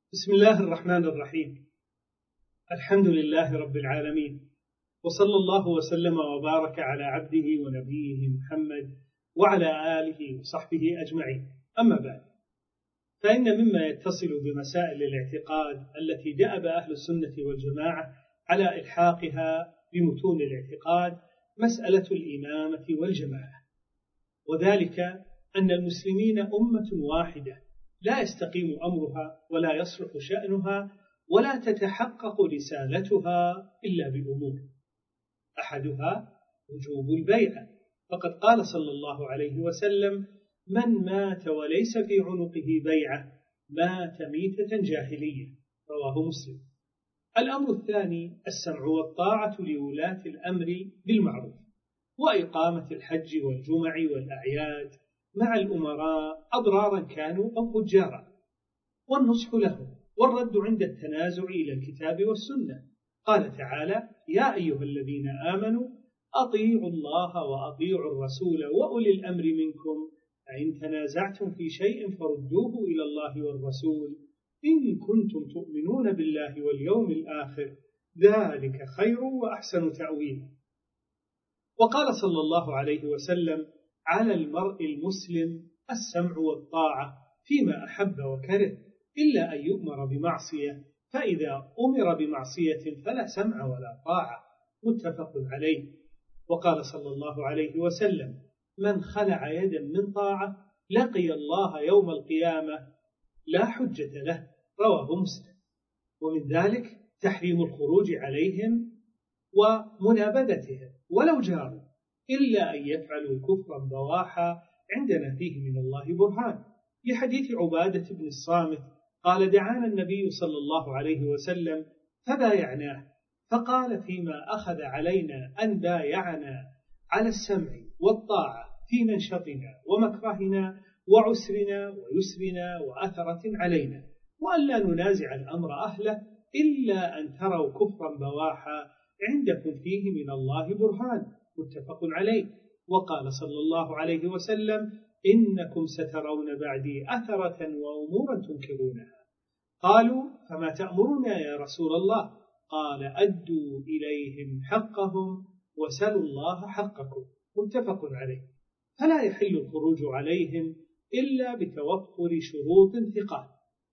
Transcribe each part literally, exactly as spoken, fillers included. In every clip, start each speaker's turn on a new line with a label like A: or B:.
A: بسم الله الرحمن الرحيم. الحمد لله رب العالمين، وصلى الله وسلم وبارك على عبده ونبيه محمد وعلى آله وصحبه أجمعين. أما بعد، فإن مما يتصل بمسائل الاعتقاد التي دأب أهل السنة والجماعة على إلحاقها بمتون الاعتقاد مسألة الإمامة والجماعة، وذلك أن المسلمين أمة واحدة لا يستقيم أمرها ولا يصلح شأنها ولا تتحقق رسالتها إلا بأمور، أحدها وجوب البيعة، فقد قال صلى الله عليه وسلم: من مات وليس في عنقه بيعة مات ميتة جاهلية، رواه مسلم. الأمر الثاني السمع والطاعة لولاة الأمر بالمعروف، وإقامة الحج والجمع والأعياد مع الأمراء أضرارا كانوا أو فجارا، والنصح لهم والرد عند التنازع إلى الكتاب والسنة. قال تعالى: يا أيها الذين آمنوا أطيعوا الله وأطيعوا الرسول وأولي الأمر منكم، فإن تنازعتم في شيء فردوه إلى الله والرسول إن كنتم تؤمنون بالله واليوم الآخر، ذلك خير وأحسن تأويلا. وقال صلى الله عليه وسلم: على المرء المسلم السمع والطاعة فيما أحب وكره، إلا أن يؤمر بمعصية، فإذا أمر بمعصية فلا سمع ولا طاعة، متفق عليه. وقال صلى الله عليه وسلم: من خلع يدا من طاعة لقي الله يوم القيامة لا حجة له، رواه مسلم. ومن ذلك تحريم الخروج عليهم ومنابذتهم ولو جاروا، إلا أن يفعلوا كفرا بواحا عندنا فيه من الله برهان، لحديث عبادة بن الصامت قال: دعانا النبي صلى الله عليه وسلم فبايعناه، فقال: فيما أخذ علينا أن بايعنا على السمع والطاعة في منشطنا ومكرهنا وعسرنا ويسرنا وأثرة علينا، وأن لا ننازع الأمر أهله إلا أن تروا كفرا بواحا عندكم فيه من الله برهان، متفق عليه. وقال صلى الله عليه وسلم: إنكم سترون بعدي أثرة وأمورا تنكرونها. قالوا: فما تأمرنا يا رسول الله؟ قال: أدوا إليهم حقهم وسلوا الله حقكم، متفق عليه. فلا يحل الخروج عليهم إلا بتوفر شروط ثقات،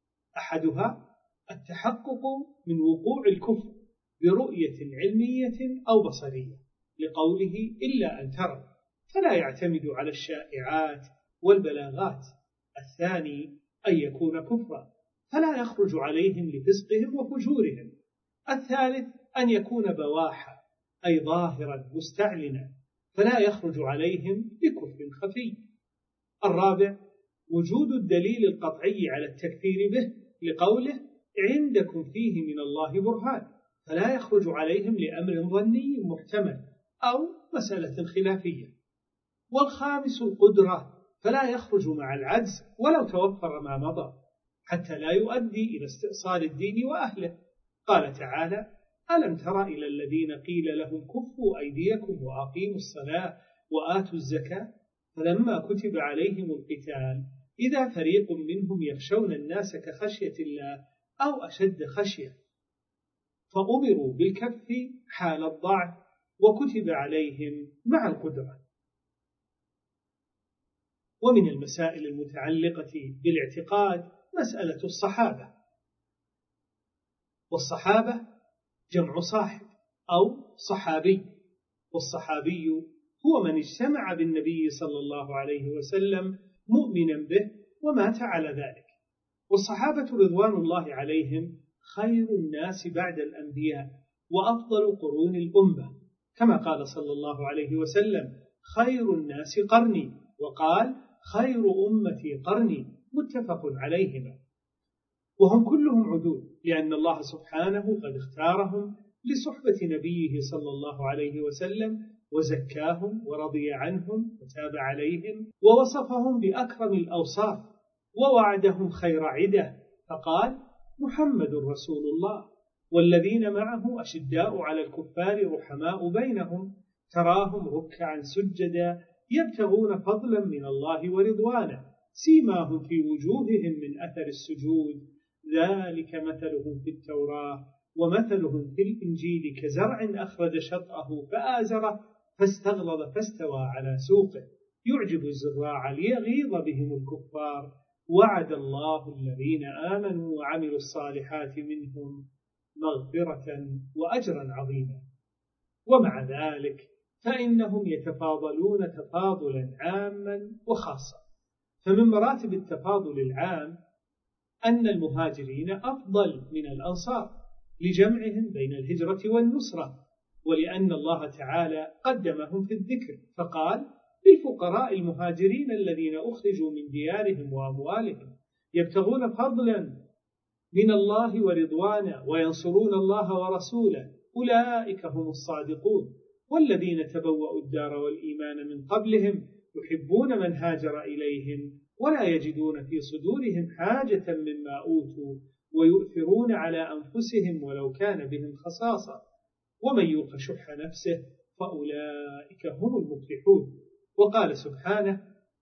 A: أحدها التحقق من وقوع الكفر برؤية علمية أو بصرية، لقوله: إلا أن تروا، فلا يعتمد على الشائعات والبلاغات. الثاني أن يكون كفرا، فلا يخرج عليهم لفسقهم وفجورهم. الثالث أن يكون بواحا، أي ظاهرا مستعلنا، فلا يخرج عليهم بكفر خفي. الرابع وجود الدليل القطعي على التكفير به، لقوله: عندكم فيه من الله برهان، فلا يخرج عليهم لأمر ظني محتمل أو مسألة خلافية. والخامس القدرة، فلا يخرج مع العجز ولو توفر ما مضى، حتى لا يؤدي إلى استئصال الدين وأهله. قال تعالى: ألم تر إلى الذين قيل لهم كفوا أيديكم وأقيموا الصلاة وآتوا الزكاة فلما كتب عليهم القتال إذا فريق منهم يخشون الناس كخشية الله أو أشد خشية، فأمروا بالكف حال الضعف وكتب عليهم مع القدرة. ومن المسائل المتعلقة بالاعتقاد مسألة الصحابة، والصحابة جمع صاحب أو صحابي، والصحابي هو من اجتمع بالنبي صلى الله عليه وسلم مؤمنا به ومات على ذلك. والصحابة رضوان الله عليهم خير الناس بعد الأنبياء وأفضل قرون الأمة، كما قال صلى الله عليه وسلم: خير الناس قرني، وقال: خير أمتي قرني، متفق عليهما. وهم كلهم عدول، لأن الله سبحانه قد اختارهم لصحبة نبيه صلى الله عليه وسلم وزكاهم ورضي عنهم وتاب عليهم ووصفهم بأكرم الأوصاف ووعدهم خير عدة، فقال: محمد رسول الله والذين معه أشداء على الكفار رحماء بينهم تراهم ركعا سجدا يبتغون فضلا من الله ورضوانا سيماهم في وجوههم من أثر السجود ذلك مثلهم في التوراة ومثلهم في الإنجيل كزرع أخرج شطأه فآزره فاستغلظ فاستوى على سوقه يعجب الزراع ليغيظ بهم الكفار وعد الله الذين آمنوا وعملوا الصالحات منهم مغفرة وأجرا عظيما. ومع ذلك فإنهم يتفاضلون تفاضلا عاما وخاصا. فمن مراتب التفاضل العام أن المهاجرين أفضل من الأنصار لجمعهم بين الهجرة والنصرة، ولأن الله تعالى قدمهم في الذكر فقال للفقراء المهاجرين الذين أخرجوا من ديارهم وأموالهم يبتغون فضلا من الله ورضوانا وينصرون الله ورسوله أولئك هم الصادقون والذين تبوأوا الدار والإيمان من قبلهم يحبون من هاجر إليهم ولا يجدون في صدورهم حاجة مما أوتوا ويؤثرون على أنفسهم ولو كان بهم خصاصة ومن يوق شح نفسه فأولئك هم المفلحون. وقال سبحانه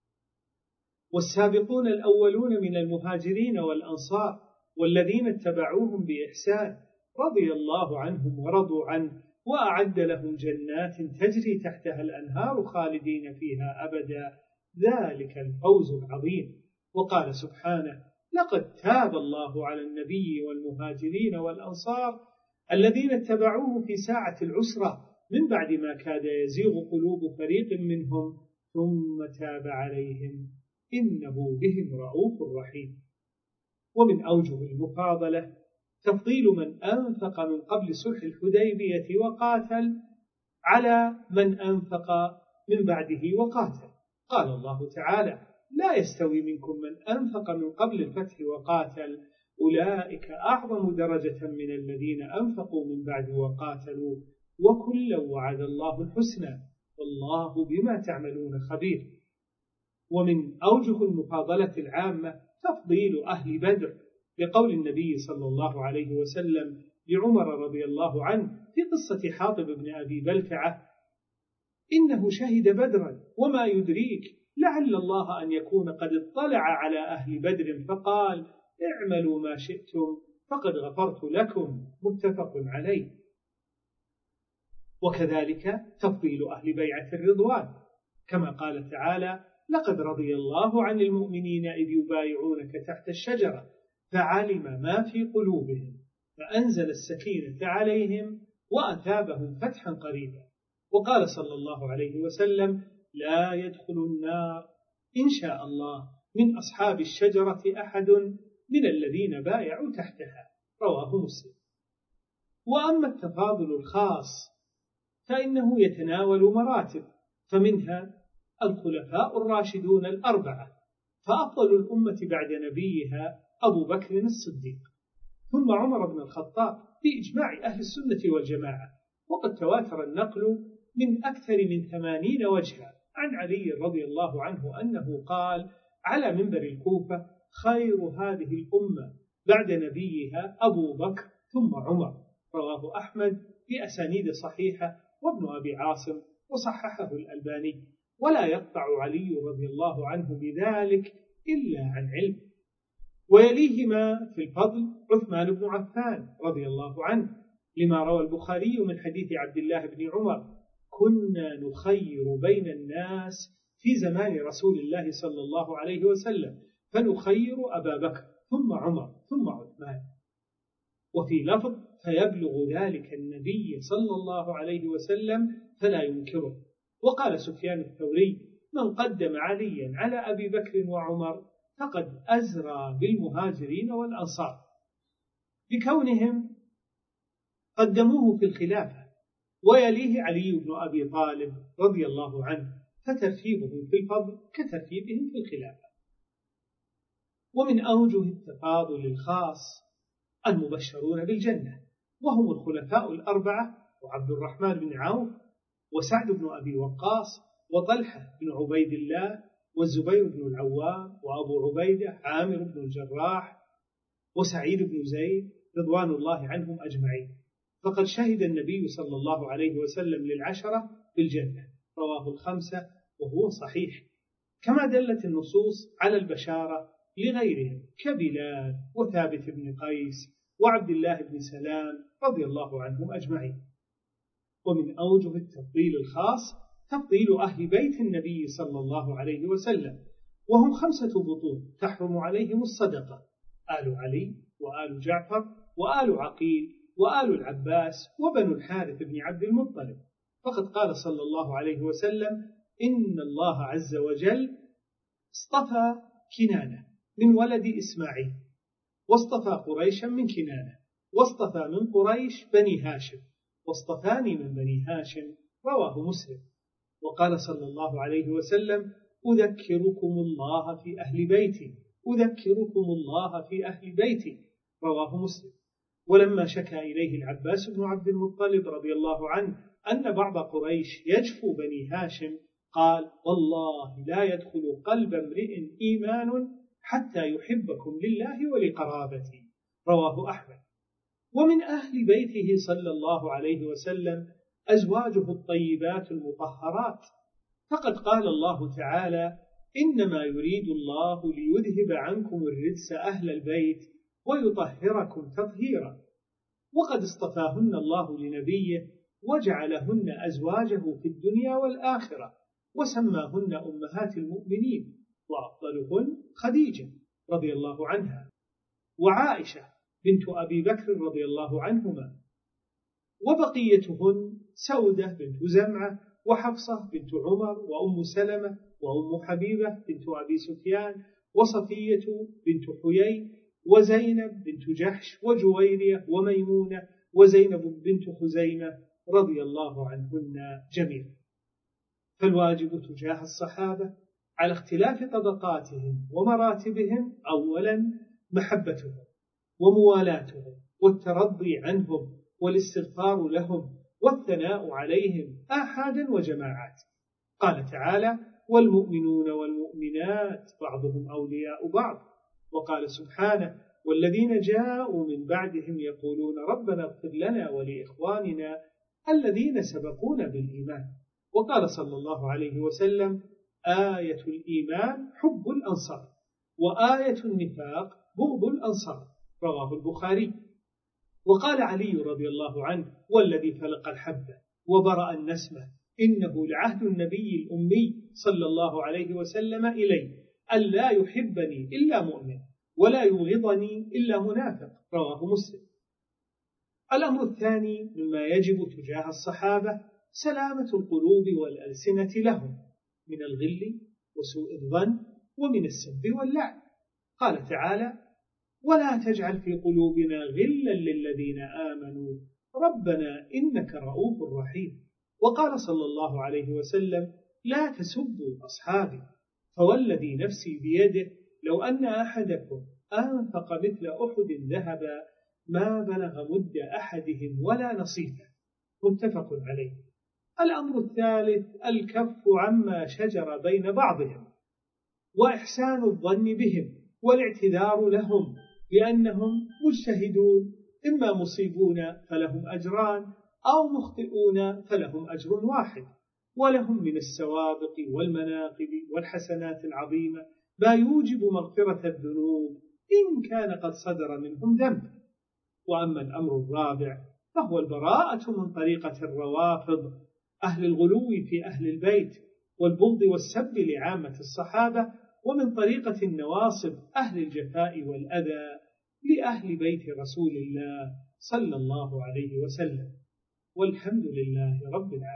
A: والسابقون الأولون من المهاجرين والأنصار والذين اتبعوهم بإحسان رضي الله عنهم ورضوا عنه وأعد لهم جنات تجري تحتها الأنهار خالدين فيها أبدا ذلك الفوز العظيم. وقال سبحانه لقد تاب الله على النبي والمهاجرين والأنصار الذين اتبعوه في ساعة العسرة من بعد ما كاد يزيغ قلوب فريق منهم ثم تاب عليهم إنه بهم رؤوف رحيم. ومن أوجه المفاضلة تفضيل من أنفق من قبل صلح الحديبية وقاتل على من أنفق من بعده وقاتل. قال الله تعالى لا يستوي منكم من أنفق من قبل الفتح وقاتل أولئك أعظم درجة من الذين أنفقوا من بعد وقاتلوا وكلا وعد الله الحسنى والله بما تعملون خبير. ومن أوجه المفاضلة العامة تفضيل أهل بدر لقول النبي صلى الله عليه وسلم لعمر رضي الله عنه في قصة حاطب بن أبي بلتعة إنه شهد بدرا وما يدريك لعل الله أن يكون قد اطلع على أهل بدر فقال اعملوا ما شئتم فقد غفرت لكم متفق عليه. وكذلك تفضيل أهل بيعة الرضوان كما قال تعالى لقد رضي الله عن المؤمنين إذ يبايعونك تحت الشجرة فعلم ما في قلوبهم فأنزل السكينة عليهم وأثابهم فتحا قريبا. وقال صلى الله عليه وسلم لا يدخل النار إن شاء الله من أصحاب الشجرة أحد من الذين بايعوا تحتها رواه مسلم. وأما التفاضل الخاص فإنه يتناول مراتب فمنها الخلفاء الراشدون الأربعة فأفضل الأمة بعد نبيها أبو بكر الصديق ثم عمر بن الخطاب بإجماع أهل السنة والجماعة. وقد تواتر النقل من أكثر من ثمانين وجها عن علي رضي الله عنه أنه قال على منبر الكوفة خير هذه الأمة بعد نبيها أبو بكر ثم عمر رواه أحمد بأسانيد صحيحة وابن أبي عاصم وصححه الألباني. ولا يقطع علي رضي الله عنه بذلك إلا عن علم. ويليهما في الفضل عثمان بن عفان رضي الله عنه لما روى البخاري من حديث عبد الله بن عمر كنا نخير بين الناس في زمان رسول الله صلى الله عليه وسلم فنخير أبا بكر ثم عمر ثم عثمان. وفي لفظ فيبلغ ذلك النبي صلى الله عليه وسلم فلا ينكره. وقال سفيان الثوري من قدم عليا على أبي بكر وعمر فقد أزرى بالمهاجرين والأنصار بكونهم قدموه في الخلافة ويليه علي بن أبي طالب رضي الله عنه فترتيبهم في الفضل كترتيبهم في الخلافة. ومن أوجه التفاضل الخاص المبشرون بالجنة وهم الخلفاء الأربعة وعبد الرحمن بن عوف وسعد بن أبي وقاص وطلحة بن عبيد الله والزبير بن العوام وأبو عبيدة عامر بن الجراح وسعيد بن زيد رضوان الله عنهم أجمعين. فقد شهد النبي صلى الله عليه وسلم للعشرة بالجنة رواه الخمسة وهو صحيح. كما دلت النصوص على البشارة لغيرهم كبلال وثابت بن قيس وعبد الله بن سلام رضي الله عنهم أجمعين. ومن أوجه التفضيل الخاص تفضيل أهل بيت النبي صلى الله عليه وسلم، وهم خمسة بطون تحرم عليهم الصدقة: آل علي وآل جعفر وآل عقيل وآل العباس وبنو الحارث بن عبد المطلب. فقد قال صلى الله عليه وسلم: إن الله عز وجل اصطفى كنانة من ولد إسماعيل، واصطفى قريشا من كنانة، واصطفى من قريش بني هاشم، واصطفاني من بني هاشم. رواه مسلم. وقال صلى الله عليه وسلم: أذكركم الله في أهل بيتي، أذكركم الله في أهل بيتي. رواه مسلم. ولما شكى إليه العباس بن عبد المطلب رضي الله عنه أن بعض قريش يجفو بني هاشم، قال: والله لا يدخل قلب امرئ إيمان حتى يحبكم لله ولقرابتي. رواه أحمد. ومن أهل بيته صلى الله عليه وسلم أزواجه الطيبات المطهرات، فقد قال الله تعالى: إنما يريد الله ليذهب عنكم الرجس أهل البيت ويطهركم تطهيرا. وقد اصطفاهن الله لنبيه وجعلهن أزواجه في الدنيا والآخرة، وسماهن أمهات المؤمنين، وأفضلهن خديجة رضي الله عنها، وعائشة بنت أبي بكر رضي الله عنهما، وبقيتهن سودة بنت زمعة وحفصة بنت عمر وأم سلمة وأم حبيبة بنت أبي سفيان وصفية بنت حيي وزينب بنت جحش وجويرية وميمونة وزينب بنت خزيمة رضي الله عنهن جميعا. فالواجب تجاه الصحابة على اختلاف طبقاتهم ومراتبهم أولا محبتهم وموالاتهم والترضي عنهم والاستغفار لهم والثناء عليهم آحادا وجماعات. قال تعالى: والمؤمنون والمؤمنات بعضهم أولياء بعض. وقال سبحانه: والذين جاءوا من بعدهم يقولون ربنا اغفر لنا ولإخواننا الذين سبقونا بالإيمان. وقال صلى الله عليه وسلم: آية الإيمان حب الأنصار، وآية النفاق بغض الأنصار. رواه البخاري. وقال علي رضي الله عنه: والذي فلق الحبة وبرأ النسمة إنه لعهد النبي الأمي صلى الله عليه وسلم إلي ألا يحبني إلا مؤمن ولا يبغضني إلا منافق. رواه مسلم. الأمر الثاني مما يجب تجاه الصحابة سلامة القلوب والألسنة لهم من الغل وسوء الظن ومن السب واللعن. قال تعالى: ولا تجعل في قلوبنا غلا للذين آمنوا ربنا إنك رؤوف رحيم. وقال صلى الله عليه وسلم: لا تسبوا أصحابي فوالذي نفسي بيده لو أن أحدكم أنفق مثل أحد ذهبا ما بلغ مد أحدهم ولا نصيفه. متفق عليه. الأمر الثالث الكف عما شجر بين بعضهم وإحسان الظن بهم والاعتذار لهم بأنهم مجتهدون، إما مصيبون فلهم أجران أو مخطئون فلهم أجر واحد، ولهم من السوابق والمناقب والحسنات العظيمة ما يوجب مغفرة الذنوب إن كان قد صدر منهم ذنب. وأما الأمر الرابع فهو البراءة من طريقة الروافض أهل الغلو في أهل البيت والبغض والسب لعامة الصحابة، ومن طريقة النواصب أهل الجفاء والأذى لأهل بيت رسول الله صلى الله عليه وسلم. والحمد لله رب العالمين.